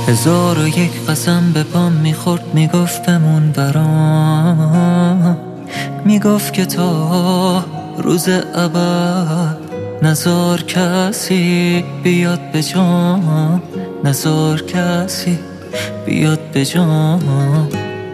هزار و یک قسم به پام میخورد، میگفت بمون برام، میگفت که تا روز ابد نزار کسی بیاد به جام، نزار کسی بیاد به جام.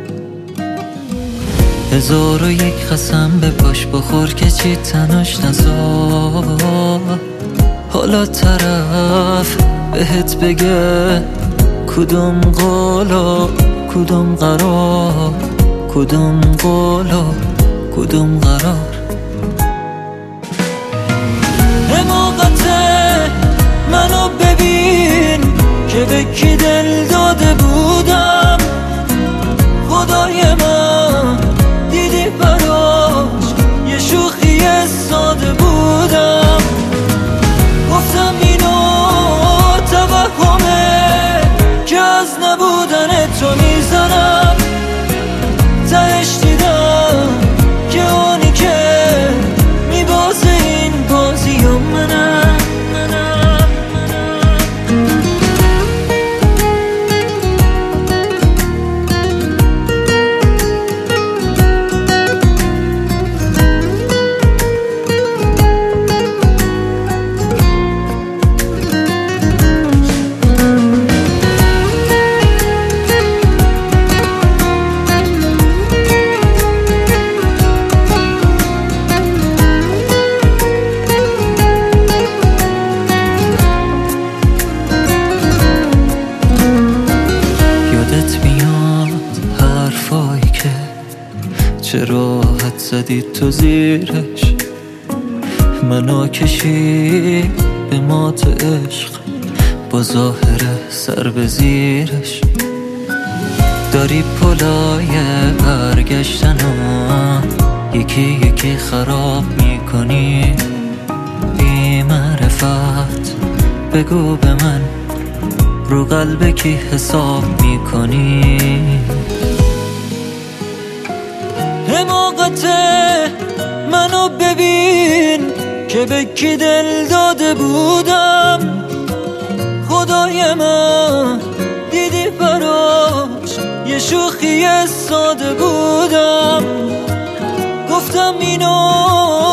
هزار و یک قسم به پاش بخور که چی تناش نزار، حالا طرف بهت بگه کدوم قولا کدوم قرار، کدوم قولا کدوم قرار. حماقته منو ببین که به کی دل داده بودم، خدای من دیدی براش یه شوخی ساده بودم. گفتم اینو توهمه که از نبودن تو میزنم، تهش دیدم که اونی که میبازه این بازی و منم. چه راحت زدی تو زیرش، منو کشی به مات عشق با ظاهر سر به زیرش. داری پلای برگشتنم یکی یکی خراب میکنی، بی معرفت بگو به من رو قلب کی حساب میکنی. حماقته منو ببین که به کی دل داده بودم، خدای من دیدی براش یه شوخی ساده بودم. گفتم اینو